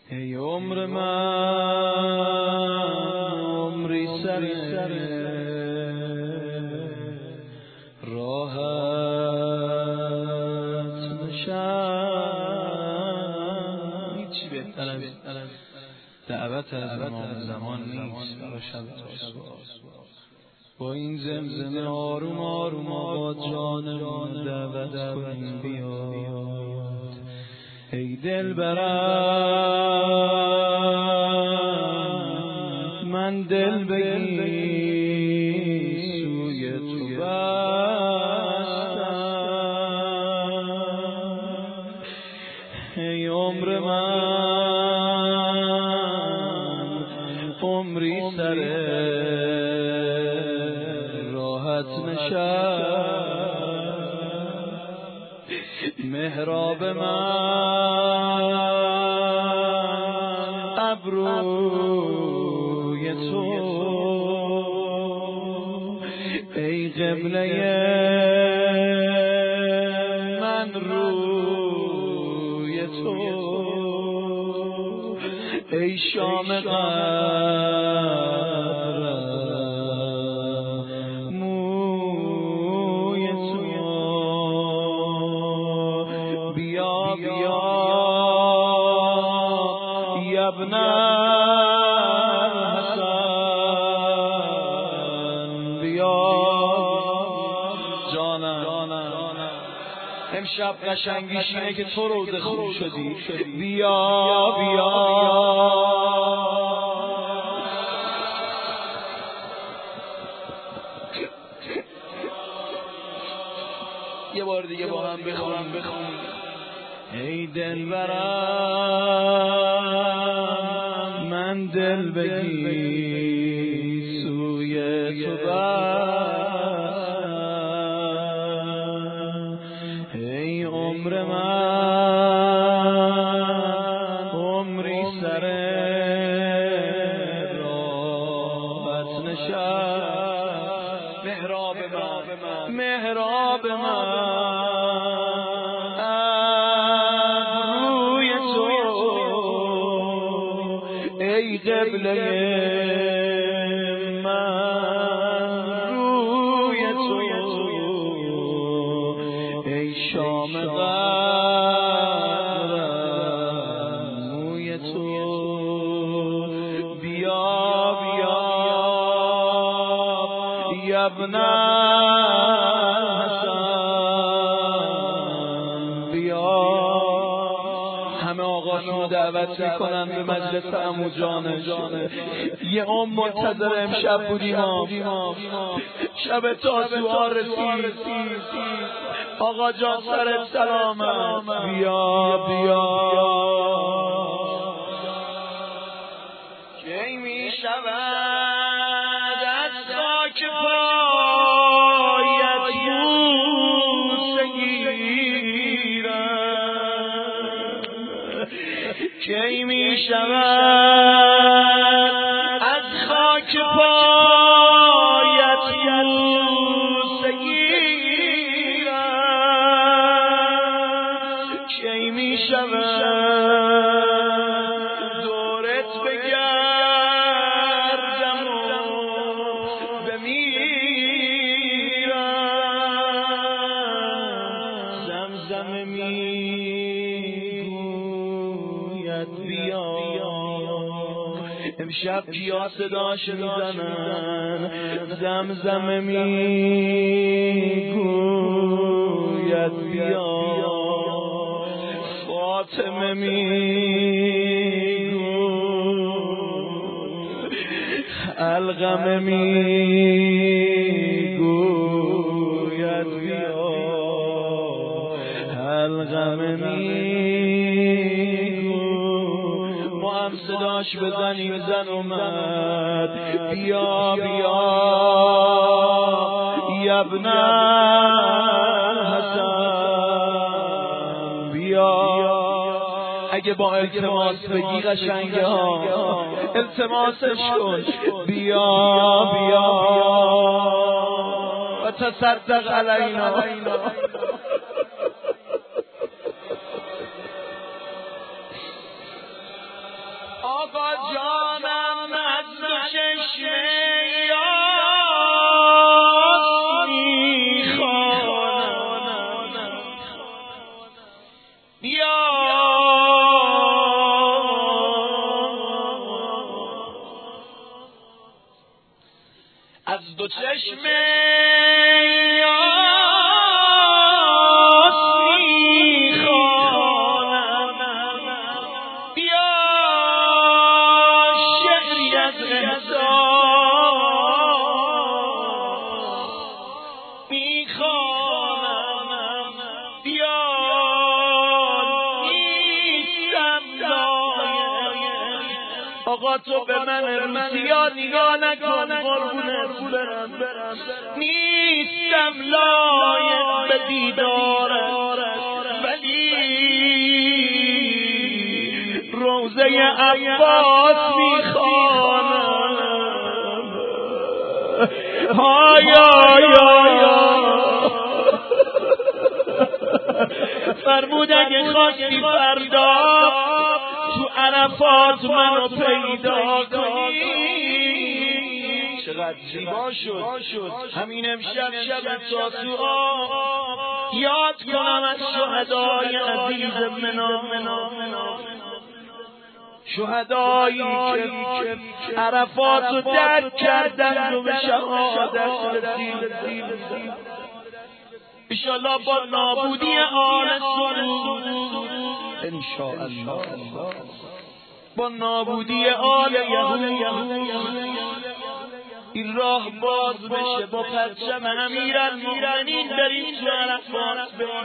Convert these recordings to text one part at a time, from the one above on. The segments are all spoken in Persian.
ای عمر من عمری سر راحت نشم. هیچی بهتر از دعوت از امام زمان نیست برای شب تاسوعا. با این زمزمه آروم آروم با جانمون دعوت کنیم بیاد. ای دلبرم من دل بگیر سوی تو بستم. ای عمر من عمری سر راحت نشم. محراب من ابروی تو ای قبله من روی تو ای شام قبرم موی تو. بیا بیا ابن حسن بیا جانم. امشب قشنگیش اینه که تو روزه خوب شدی. بیا بیا یه بار دیگه با هم بخون. ای دلبرم من دل بگیر سوی تو بستم. ای عمر من عمری سر راحت نشم. محراب من ای قبله من روی تو ای شام قبرم موی تو. بیا بیا ابن حسن بیا. همه آقاشون دعوت میکنن به مجلس عمو جانش. یه عمر منتظر امشب بودیم. شب تاسوعا رسید. آقا جان سرت سلامت. بیا بیا کی می شود از خاک پایت بوسه گیرم. کی می شود از خاک پایت بوسه گیرم. کی می شود دورت بگردم و بمیرم. زمزم میگوید بیا. امشب کیا صداش میزنن؟ زمزم میگوید بیا. فاطمه میگوید، القمه میگوید بیا. القمه میگوید ما هم صداش بزنیم. زن اومد. بیا بیا ابن حسن بیا. اگه با التماس بگی قشنگه ها التماسش کن. بیا بیا و تصدق علینا. آقا جانم از دو چشم یاس میخوانم بیا از دو چشم آقا تو به من روسیا نگاه نکن قربونت برم نیستم لایق به دیدارت ولی روزه عباس میخوانم فرمود اگه خواستی فردا تو عرفات منو پیدا کنی چقدر زیبا شد همین امشب شب تا تو یاد کنم از شهدای عزیز منا شهدایی که عرفات رو درک کردن و به شهادت رسید انشالله با نابودی آل سرود انشاءالله با نابودی آل یهود این راه باز بشه با پرچم امیرالمؤمنین بریم تو عرفات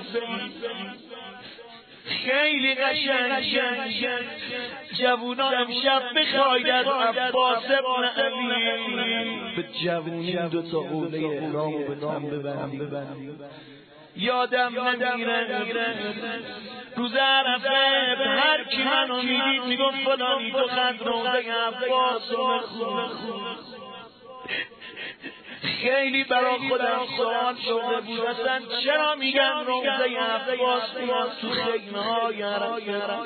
خیلی قشنگ جوونا امشب بخواید از عباس ابن علی به جوونی دوتا قوله احرام به تن ببندیم یادم نمیره روز عرفه به هر کی منو میدید میگفت فلانی تو خط روزه عباس رو بخون خیلی برا خودم سوال شده بود اصلا چرا میگن روزه عباس تو خیمه های عرفه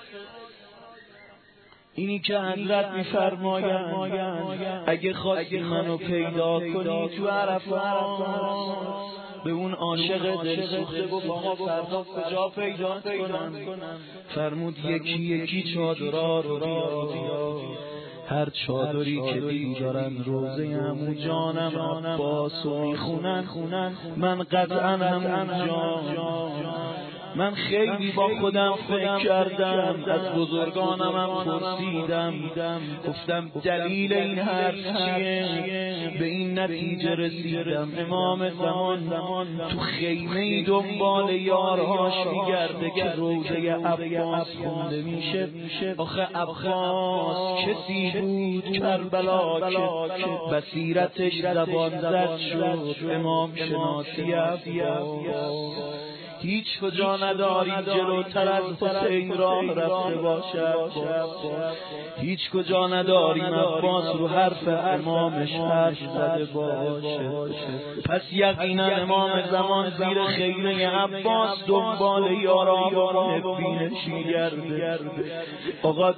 اینی که حضرت میفرمایند اگه خواستی منو پیدا کنی تو عرفات به اون عاشق دلسوخته گفت آقا فردا کجا پیدا کنم فرمود یکی چادرها رو بیار هر چادری که دارن روزه عمو جانم عباس رو میخونن من قطعا همونجا من خیلی با خودم فکر کردم از بزرگانم هم پرسیدم گفتم دلیل این حرف چیه به این نتیجه رسیدم امام زمان تو خیمه دنبال یارهاش میگرده که روزه عباس خونده میشه آخه عباس کسی بود کربلا که بصیرتش زبان زد شد امام شناسی عباس هیچ کجا نداری جلوتر از حسین راه رفته باشد هیچ کجا نداری عباس رو حرف امامش حرف زده باشه پس یقینا امام زمان زیر خیمه عباس دنبال یاران نبینش میگرده آقا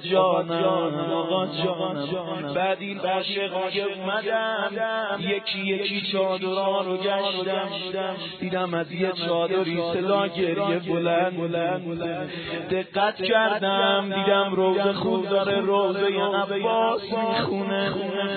جانم بعد این عاشق میگه اومدم یکی چادرها رو گشتم دیدم از یه چادری گریه بلند دقت کردم دیدم روزه خون داره روزه عباس میخونه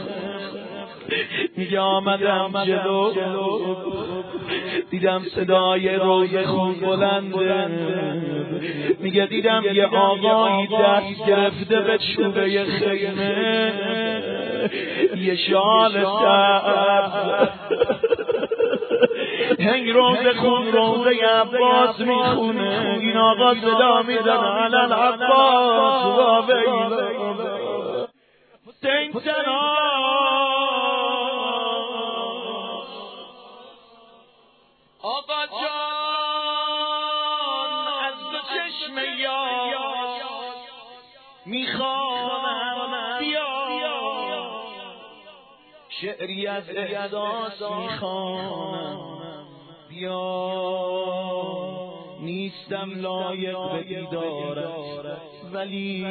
میگه آمدم جلو دیدم صدای روزه خون بلنده میگه دیدم یه آقایی دست گرفته به چوبه خیمه یه شال سبز هنگ روزه خون روزه عباس میخونه این آقا صدا میزنه علل عباس و ویل حسین سنا آقا جان از دو چشم یار میخوانم بیا شعری از احساس میخوانم بیا نیستم لایق به دیدارت، ولی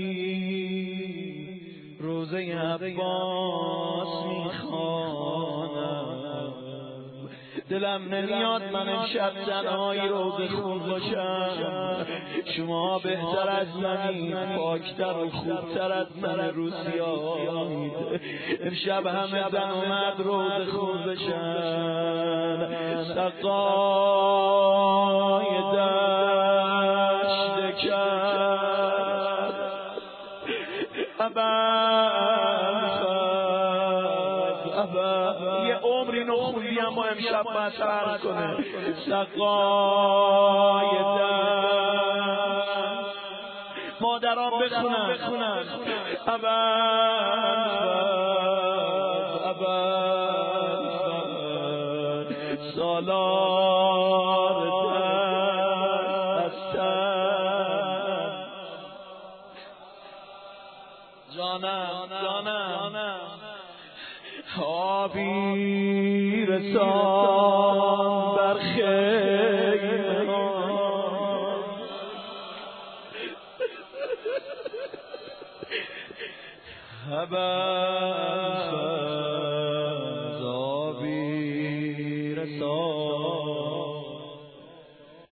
روزه عباس میخوانم. دلم نمیاد من امشب تنهایی روزه خون باشم. شما بهتر از منید، پاکتر و خوبتر از من روسیایید. امشب همه زن و مرد روزه خون بشن. سقای دشت کرد یه عمری نخوندی اما امشب باید فرق کنه. سقای دشت مادران بخونن سالار دستم. جانم آبی رسان بر خیمه آبی رسان